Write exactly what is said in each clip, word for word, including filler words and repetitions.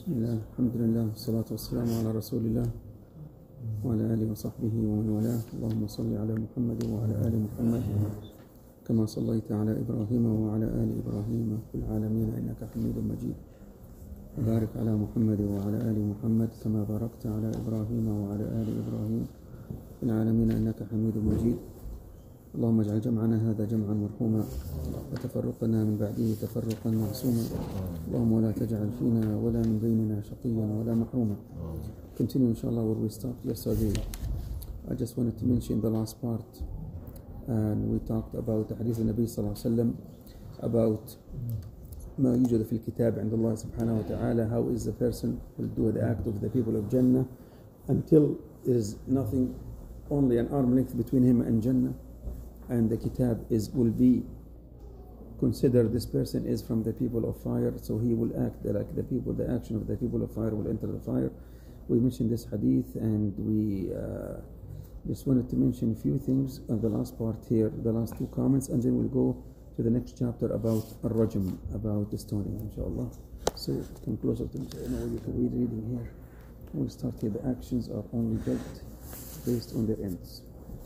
بسم الله الحمد لله والصلاة والسلام على رسول الله وعلى آله وصحبه ومن والاه. اللهم صل على محمد وعلى آل محمد كما صليت على إبراهيم وعلى آل إبراهيم في العالمين إنك حميد مجيد. وبارك على محمد وعلى آل محمد كما باركت على إبراهيم وعلى آل إبراهيم في العالمين إنك حميد مجيد. اللهم اجعل جمعنا هذا جمعا مرحوما وتفرقنا من بعده تفرقا معصوما. اللهم ولا تجعل فينا ولا من بيننا شقيا ولا محروما. Continue inshallah where we stopped yesterday. I just wanted to mention the last part, and we talked about hadith النبي صلى الله عليه وسلم about ما يوجد في الكتاب عند الله سبحانه وتعالى. How is the person will do the act of the people of Jannah until there is nothing, only an arm length between him and Jannah, and the kitab is will be considered this person is from the people of fire, so he will act like the people, the action of the people of fire will enter the fire. We mentioned this hadith, and we uh, just wanted to mention a few things on the last part here, the last two comments, and then we'll go to the next chapter about al-rajm, about the stoning, inshallah. So come closer to me so I know you can read reading here. We'll start here. The actions are only judged based on their ends.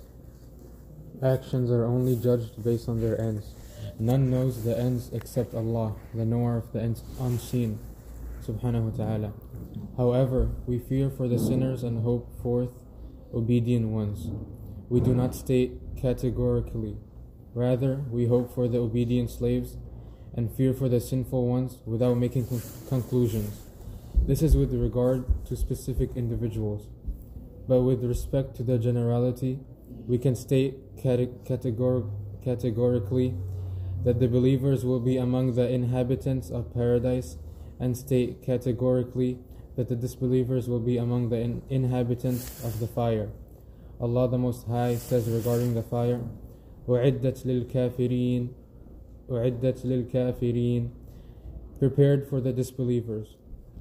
Actions are only judged based on their ends. None knows the ends except Allah, the knower of the ends unseen, subhanahu wa ta'ala. However, we fear for the sinners and hope forth obedient ones. We do not state categorically. Rather, we hope for the obedient slaves and fear for the sinful ones without making con- conclusions. This is with regard to specific individuals. But with respect to the generality, we can state cate- categor- categorically that the believers will be among the inhabitants of paradise, and state categorically that the disbelievers will be among the in- inhabitants of the fire. Allah the Most High says regarding the fire, أُعِدَّتْ لِلْكَافِرِينَ أُعِدَّتْ لِلْكَافِرِينَ prepared for the disbelievers.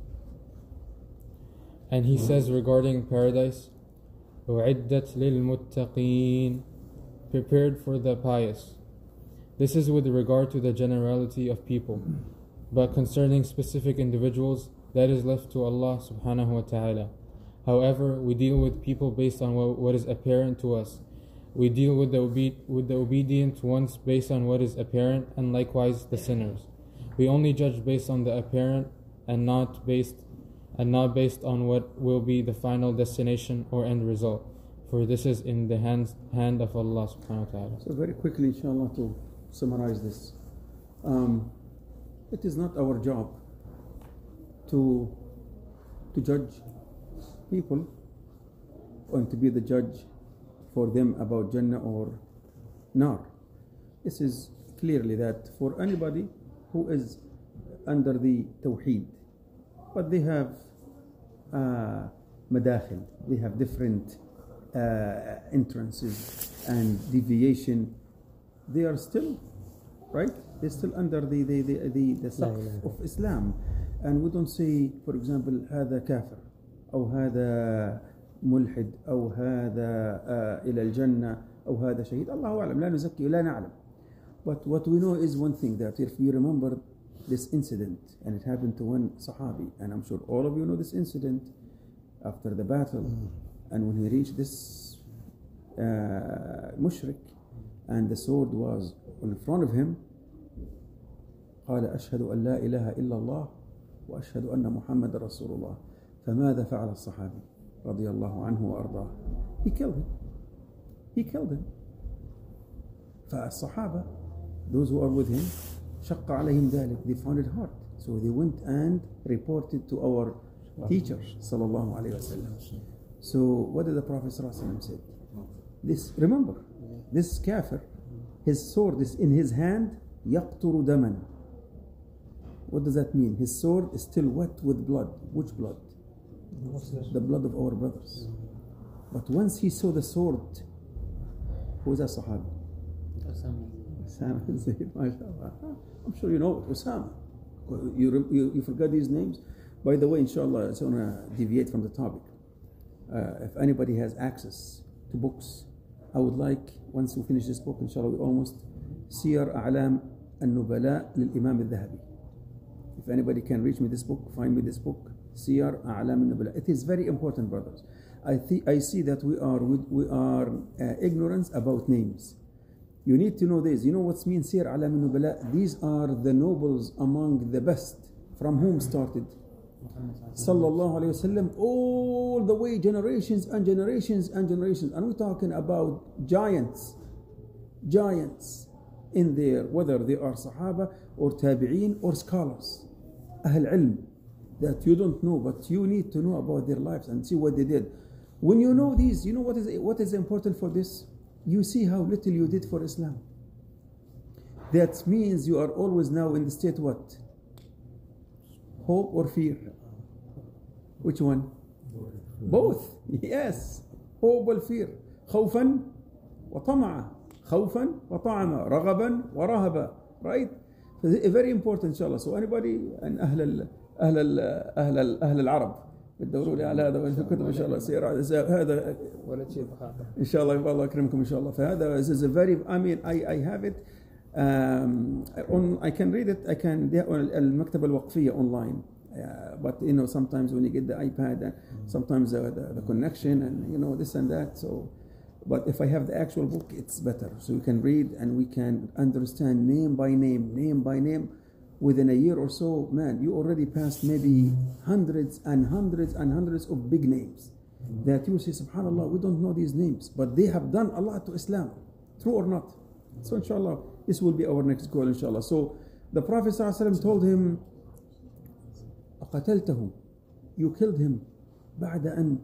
And He says regarding paradise, أُعِدَّتْ لِلْمُتَّقِينَ prepared for the pious. This is with regard to the generality of people, but concerning specific individuals, that is left to Allah subhanahu wa ta'ala. However, we deal with people based on what, what is apparent to us. We deal with the obe- with the obedient ones based on what is apparent, and likewise the sinners. We only judge based on the apparent and not based and not based on what will be the final destination or end result. For this is in the hands hand of Allah subhanahu wa ta'ala. So very quickly, inshallah, to summarize this. Um, it is not our job to to judge people and to be the judge for them about Jannah or Nar. This is clearly that for anybody who is under the Tawheed, but they have uh, madakhil, they have different uh, entrances and deviation, they are still, right? They're still under the the the the, the saqf of Islam, and we don't say, for example, هذا كافر أو هذا ملحد أو هذا إلى الجنة أو هذا شهيد. الله أعلم، لا نزكي لا نعلم. But what we know is one thing, that if you remember this incident, and it happened to one Sahabi, and I'm sure all of you know this incident after the battle, mm. and when he reached this uh, mushrik, and the sword was in front of him, قال أشهد أن لا إله إلا الله وأشهد أن محمد رسول الله. فماذا فعل الصحابي رضي الله عنه وأرضاه؟ He killed him. He killed him. فالصحابة, those who are with him, شق عليهم ذلك. They found it hard. So they went and reported to our teacher صلى الله عليه وسلم. So what did the Prophet صلى الله عليه وسلم say? This, remember, this kafir, his sword is in his hand, يقطر دما. What does that mean? His sword is still wet with blood. Which blood? The blood of our brothers. But once he saw the sword, who is that Sahabi? Osama. Osama. I'm sure you know it. Osama. You, you, you forgot these names? By the way, inshallah, I just want to deviate from the topic. Uh, if anybody has access to books, I would like, once we finish this book, inshallah, we almost سير أعلام النبلاء للإمام الذهبي. If anybody can reach me this book, find me this book, Siyar A'lam al-Nubala. It is very important, brothers. I, th- I see that we are, we, we are uh, ignorant about names. You need to know this. You know what means Siyar A'lam al-Nubala? These are the nobles among the best. From whom started? Sallallahu Alaihi Wasallam, all the way, generations and generations and generations. And we're talking about giants, giants in there, whether they are Sahaba or Tabi'een or scholars, Ahl Ilm, that you don't know, but you need to know about their lives and see what they did. When you know these, you know what is what is important for this? You see how little you did for Islam. That means you are always now in the state what? Hope or fear? Which one? Both. Yes. Hope or fear. خوفا وطمعا. خوفا وطمعا. رغبا ورهبا. Right? So very important inshallah. So anybody and أهل ال أهل ال أهل ال أهل العرب بتدوروا لي على هذا في الكتب إن شاء الله سير هذا ولا شيء إن شاء الله الله يكرمكم إن شاء الله. فهذا this is a very I mean I I have it. Um, on, I can read it. I can on المكتبة الوقفية online. Uh, but you know sometimes when you get the iPad, uh, sometimes uh, the, the connection and you know this and that. So, but if I have the actual book, it's better. So you can read and we can understand name by name, name by name. Within a year or so, man, you already passed maybe hundreds and hundreds and hundreds of big names that you say, Subhanallah, we don't know these names, but they have done a lot to Islam, true or not. So inshallah, this will be our next goal, inshallah. So the Prophet ﷺ told him, أقتلته, you killed him بعد أن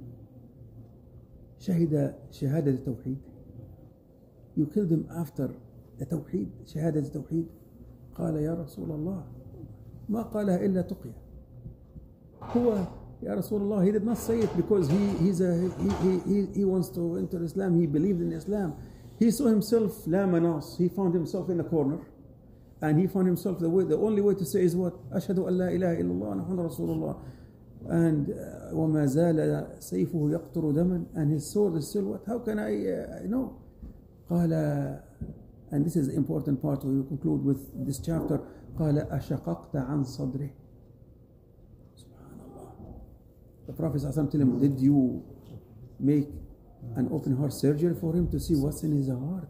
شهد شهادة التوحيد. You killed him after the توحيد, شهادة التوحيد. قال يا رسول الله ما قالها إلا تقيا. هو يا رسول الله, he did not say it because he he's a he he he wants to enter Islam. He believed in Islam. He saw himself لا مناص. He found himself in a corner, and he found himself the way. The only way to say is what? أشهد أن لا إله إلا الله محمد رسول الله. And uh, وما زال سيفه يقطر دما, and his sword is still what? How can I uh, know? قال, and this is the important part where you conclude with this chapter. قال أشققت عن صدره. Subhanallah. The Prophet ﷺ told him, did you make an open heart surgery for him to see what's in his heart?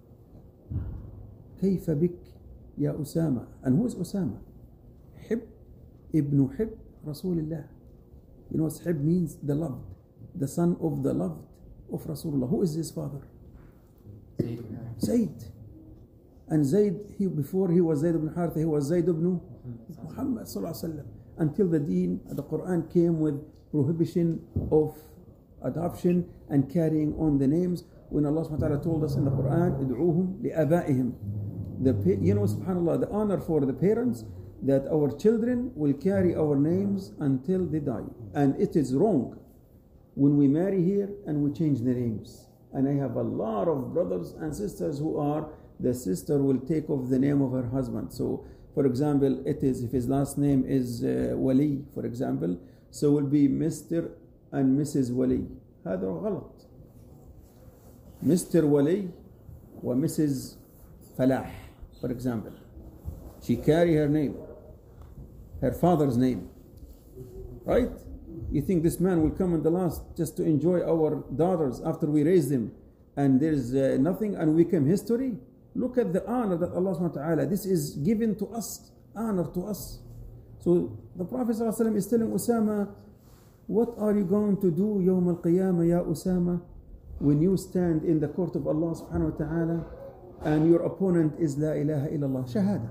كيف بك يا أسامة. And who is Usama? حب ابن حب رسول الله. You know what حب means? The loved, the son of the loved of Rasulullah. Who is his father? Zayd. And Zayd, he, before he was Zayd ibn Haritha, he was Zayd ibn Muhammad sallallahu alaihi wasallam. Until the deen, the Quran came with prohibition of adoption and carrying on the names. When Allah subhanahu wa ta'ala told us in the Quran, ادعوهم لآبائهم. The, you know, subhanAllah, the honor for the parents, that our children will carry our names until they die. And it is wrong when we marry here and we change the names. And I have a lot of brothers and sisters who are, the sister will take off the name of her husband. So, for example, it is, if his last name is uh, Wali, for example, so will be Mister and Missus Wali. هذا غلط. Mister Wali or Missus Falah, for example. She carry her name, her father's name, right? You think this man will come in the last just to enjoy our daughters after we raise them, and there's uh, nothing, and we become history? Look at the honor that Allah subhanahu wa ta'ala, this is given to us, honor to us. So the Prophet ﷺ is telling Usama, what are you going to do يوم القيامة يا Usama, when you stand in the court of Allah subhanahu wa ta'ala and your opponent is لا إله إلا الله, شهادة.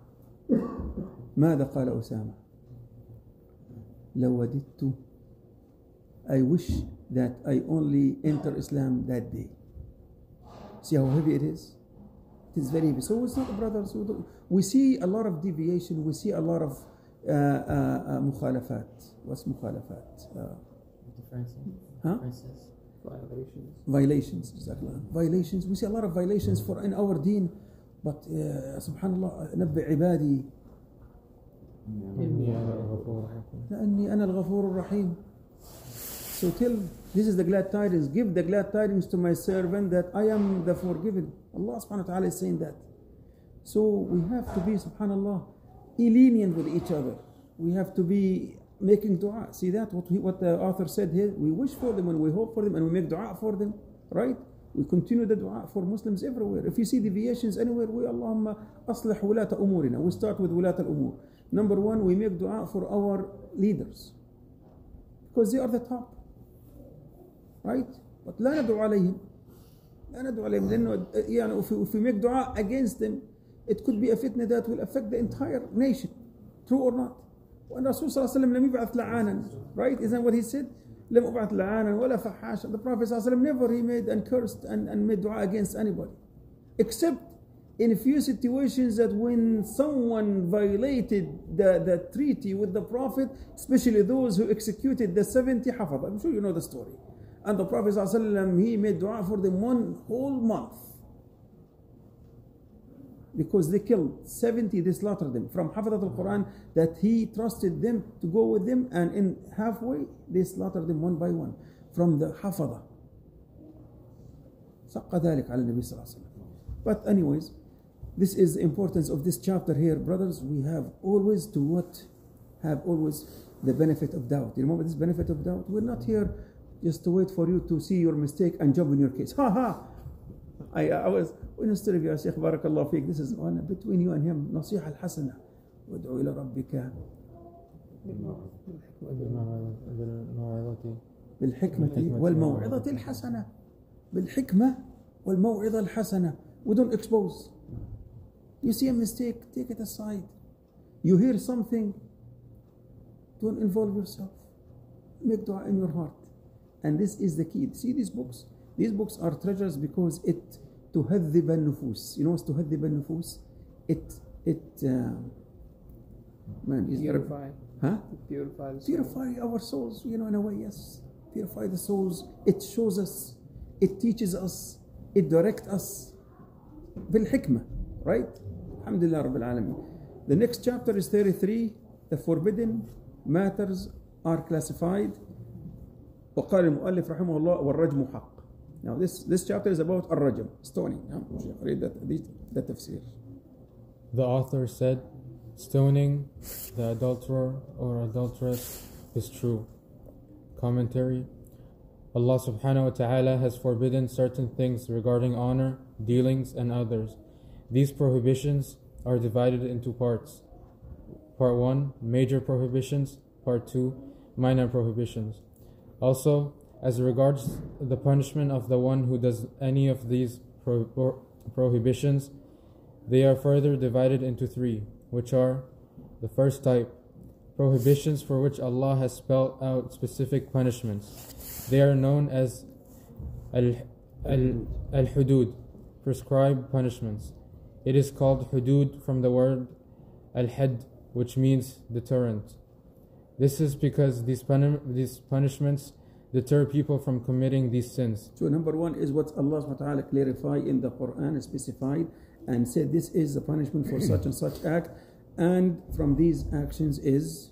ماذا قال أسامة؟ لو وددت, I wish that I only enter Islam that day. See how heavy it is? It is very heavy. So it's not, brothers, we see a lot of deviation, we see a lot of uh, uh, uh, mukhalafat. What's mukhalafat? Uh, Differences. Huh? Differences. Violations. Violations, exactly. Violations. We see a lot of violations for in our deen, but uh, subhanallah, نبئ عبادي إني أنا الغفور الرحيم. لأني أنا الغفور الرحيم. So tell, this is the glad tidings. Give the glad tidings to my servant that I am the forgiven. Allah subhanahu wa ta'ala is saying that. So we have to be, subhanallah, lenient with each other. We have to be making dua. See that? What, we, what the author said here? We wish for them and we hope for them and we make dua for them, right? We continue the dua for Muslims everywhere. If you see deviations anywhere, we Allahumma aslih wulata umurina. We start with wulata al-umur. Number one, we make dua for our leaders because they are the top, right? But لا ندعو عليهم. لا ندعو عليهم لأنه يعني if we, if we make dua against them, it could be a fitna that will affect the entire nation. True or not? وأن Rasul صلى الله عليه وسلم لم يبعث لعانا, right? Isn't that what he said? لم أبعث لعانا ولا فحاشا. The Prophet صلى الله عليه وسلم never he made and cursed and, and made dua against anybody, except in a few situations that when someone violated the, the treaty with the Prophet, especially those who executed the seventy hafadh. I'm sure you know the story. And the Prophet صلى الله عليه وسلم, he made dua for them one whole month. Because they killed seventy, they slaughtered them from Hafadhat al-Quran that he trusted them to go with them, and in halfway they slaughtered them one by one from the Hafadha. سق ذلك على النبي صلى الله عليه وسلم. But anyways, this is the importance of this chapter here, brothers. We have always to what? Have always the benefit of doubt. You remember this benefit of doubt? We're not here just to wait for you to see your mistake and jump in your case. Ha ha! I, I was instead of you, Shaykh Barakallah Feek, this is one between you and him. نصيحة الحسنة وادعو إلى ربك بالحكمة والموعظة الحسنة. بالحكمة والموعظة الحسنة. We don't expose. You see a mistake, take it aside. You hear something, don't involve yourself. Make dua in your heart. And this is the key. See these books? These books are treasures because it تهذب النفوس. You know what's تهذب النفوس? It it uh, man is purify. Huh? Purify. The Purify our souls. You know, in a way, yes. Purify the souls. It shows us. It teaches us. It directs us. بالحكمة, right? Alhamdulillah Rabbil Alameen. The next chapter is thirty-three. The forbidden matters are classified. وقال المؤلف رحمه الله والرجم حق. Now this, this chapter is about الرجم, stoning. Read that, the tafsir. The author said, stoning the adulterer or adulteress is true. Commentary. Allah subhanahu wa ta'ala has forbidden certain things regarding honor, dealings, and others. These prohibitions are divided into parts. Part one, major prohibitions. Part two, minor prohibitions. Also, as regards the punishment of the one who does any of these pro- pro- prohibitions, they are further divided into three, which are: the first type, prohibitions for which Allah has spelled out specific punishments. They are known as al-hudud, al- prescribed punishments. It is called hudud from the word al-had, which means deterrent. This is because these, puni- these punishments deter people from committing these sins. So number one is what Allah subhanahu wa ta'ala clarified in the Quran, specified, and said this is the punishment for such and such act, and from these actions is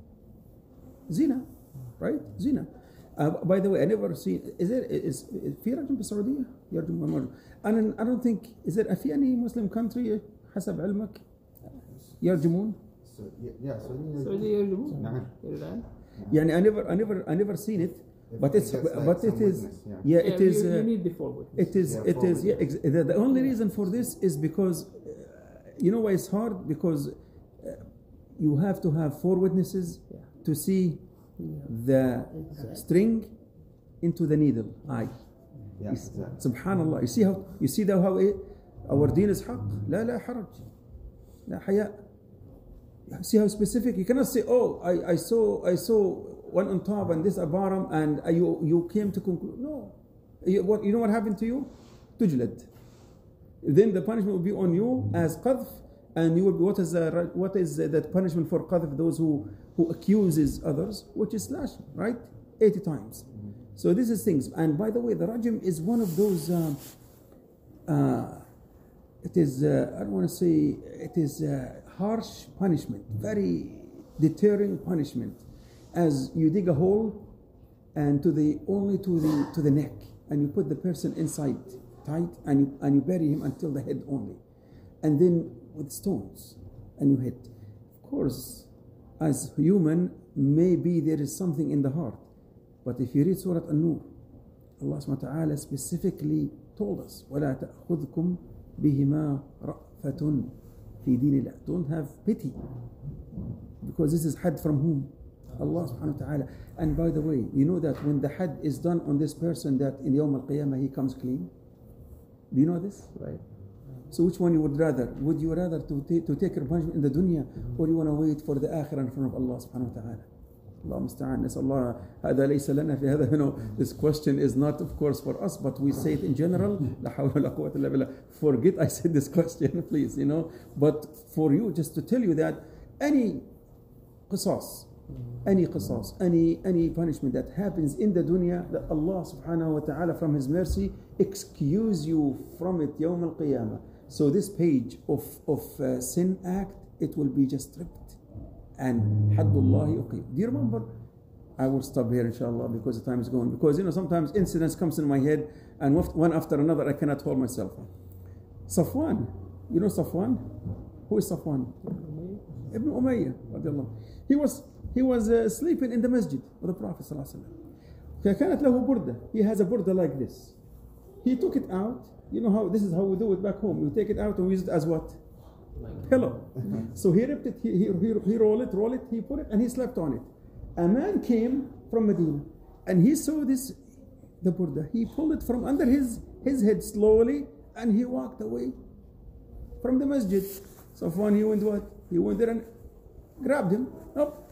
zina, right? Zina. Uh, by the way, I never see, is there, is, في رجم بالسعودية؟ يرجم مرة. أنا I don't think, is there في any Muslim country حسب علمك يرجمون؟ Yeah, السعودية يرجمون نعم. الآن. يعني I never, I never, I never seen it. But it's, It gets like but it some is, witness, yeah. yeah, Yeah, it you, is, you uh, need the four witnesses. it is, Yeah, it four is, yeah. witnesses. Ex- the, the only reason for this is because, uh, you know why it's hard? Because uh, you have to have four witnesses Yeah. to see the Exactly. string into the needle, eye. Yeah, You s- exactly. Subhanallah. You see how, you see that how it, our deen is حق. لا لا حرج. لا حياء. See how specific? You cannot say, oh, I, I saw, I saw one on top and this at bottom, and uh, you you came to conclude. No, you, what you know what happened to you? تجلد. Then the punishment will be on you as qadf, and you will be what is the, what is the punishment for qadf? Those who who accuses others, which is slashing, right? eighty times. So this is things. And by the way, the rajm is one of those. Um, uh, it is uh, I don't want to say it is uh, harsh punishment, very deterring punishment. As you dig a hole, and to the only to the to the neck, and you put the person inside tight, and you and you bury him until the head only, and then with stones, and you hit. Of course, as human, maybe there is something in the heart. But if you read Surah An-Nur, Allah subhanahu wa ta'ala specifically told us, وَلَا تَأْخُذْكُمْ بِهِمَا رَأْفَةٌ فِي دِينِ اللَّهِ. Don't have pity. Because this is had from whom? Allah subhanahu wa ta'ala. And by the way, you know that when the had is done on this person, that in Yawm al-Qiyamah he comes clean? Do you know this? Right. So which one you would rather? Would you rather to, ta- to take your punishment in the dunya, or you want to wait for the akhirah in front of Allah subhanahu wa ta'ala? Allah musta'an. Nas'al Allah, هذا ليس لنا في هذا. You know, this question is not of course for us, but we say it in general. لا حول ولا قوة إلا بالله. Forget I said this question, please, you know. But for you, just to tell you that any qisas, any qisas, any any punishment that happens in the dunya, that Allah subhanahu wa ta'ala from His mercy excuse you from it yawm al-qiyamah. So this page of, of uh, sin act, it will be just stripped. And haddullahi uqim. Do you remember? I will stop here inshallah because the time is gone. Because you know sometimes incidents comes in my head and one after another I cannot hold myself. Safwan, you know Safwan? Who is Safwan? Ibn Umayyah radiallahu. He was he was uh, sleeping in the masjid with the Prophet sallallahu alaihi wasallam. فكانت له بردة. He has a burda like this. He took it out. You know how this is how we do it back home. We take it out and we use it as what? Pillow. So he ripped it, he, he, he, he rolled it, roll it, he put it, and he slept on it. A man came from Medina, and he saw this, the burda. He pulled it from under his, his head slowly, and he walked away from the masjid. So when he went what? He went there and grabbed him. Up.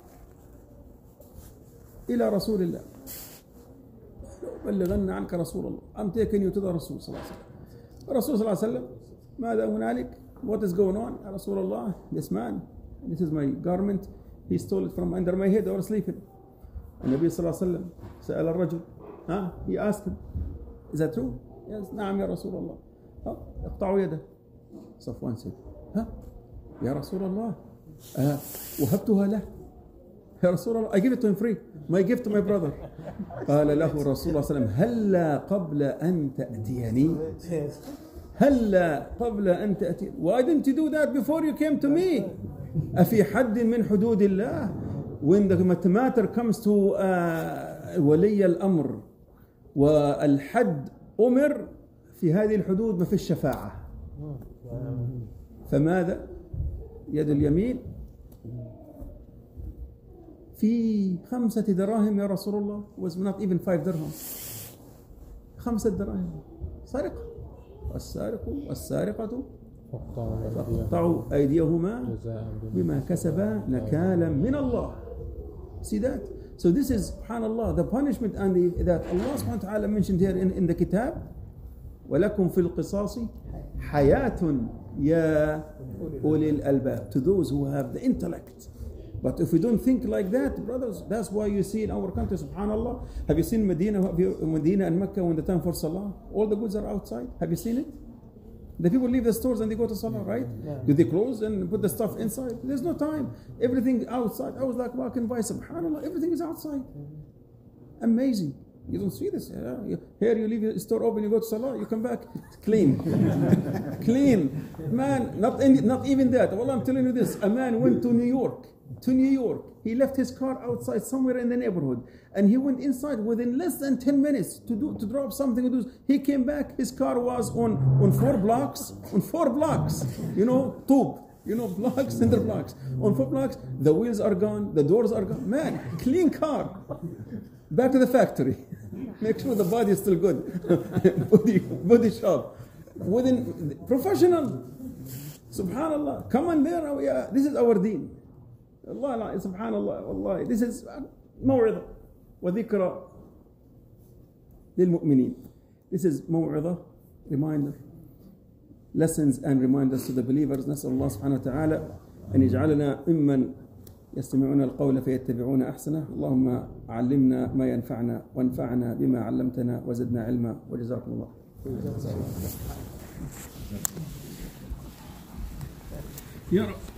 إلى رسول الله. بلغنا عنك رسول الله. I'm taking you to the Rasul صلى الله عليه وسلم. Rasul صلى الله عليه وسلم. ماذا هنالك? What is going on? Ya Rasulullah, this man, this is my garment, he stole it from under my head or sleeping. And Nabi sallallahu alayhi wa sallam, سأل الرجل, huh? He asked him, is that true? Yes, نعم يا رسول الله. اقطعوا يده. Safwan said, huh? يا رسول الله, وهبتها له. يا رسول الله, I give it to him free. My gift to my brother. قال له رسول الله صلى الله عليه وسلم, هلا قبل أن تأتيني. هلا قبل أن تأتي. Why didn't you do that before you came to me? أفي حد من حدود الله. When the matter comes to uh, ولي الأمر والحد أمر في هذه الحدود ما في الشفاعة. فماذا؟ يد اليمين في خمسة دراهم يا رسول الله. Was not even five dirham. خمسة دراهم. سرقة. والسارق والسارقة فاقطعوا أيديهما بما كسبا نكالا من الله. See that? So this is, subhanallah, the punishment and the, that Allah subhanahu wa ta'ala mentioned here in, in the kitab. وَلَكُمْ فِي الْقِصَاصِ حَيَاةٌ يَا أُولِي الْأَلْبَابِ. To those who have the intellect. But if we don't think like that, brothers, that's why you see in our country, subhanallah, have you seen Medina, Medina and Mecca when the time for Salah? All the goods are outside. Have you seen it? The people leave the stores and they go to Salah, right? Yeah. Do they close and put the stuff inside? There's no time. Everything outside. I was like walking by, subhanallah, everything is outside. Amazing. You don't see this. Yeah? Here you leave your store open, you go to Salah, you come back, clean. Clean. Man, not, any, not even that. Well, I'm telling you this. A man went to New York. To New York. He left his car outside somewhere in the neighborhood. And he went inside within less than ten minutes to do to drop something to do. He came back, his car was on, on four blocks. On four blocks. You know, tube. You know, blocks, cinder blocks. On four blocks, the wheels are gone, the doors are gone. Man, clean car. Back to the factory. Make sure the body is still good. body, body shop. Within professional. Subhanallah. Come on there. Oh, yeah. This is our deen. Allah, subhanallah, wallahi. This is موعظة وذكرى للمؤمنين. This is موعظة, reminder, lessons and reminders to the believers. نسأل الله سبحانه وتعالى أن يجعلنا ممن يستمعون القول فيتبعون أحسنه. اللهم علمنا ما ينفعنا وانفعنا بما علمتنا وزدنا علما وجزاكم الله. يا رب.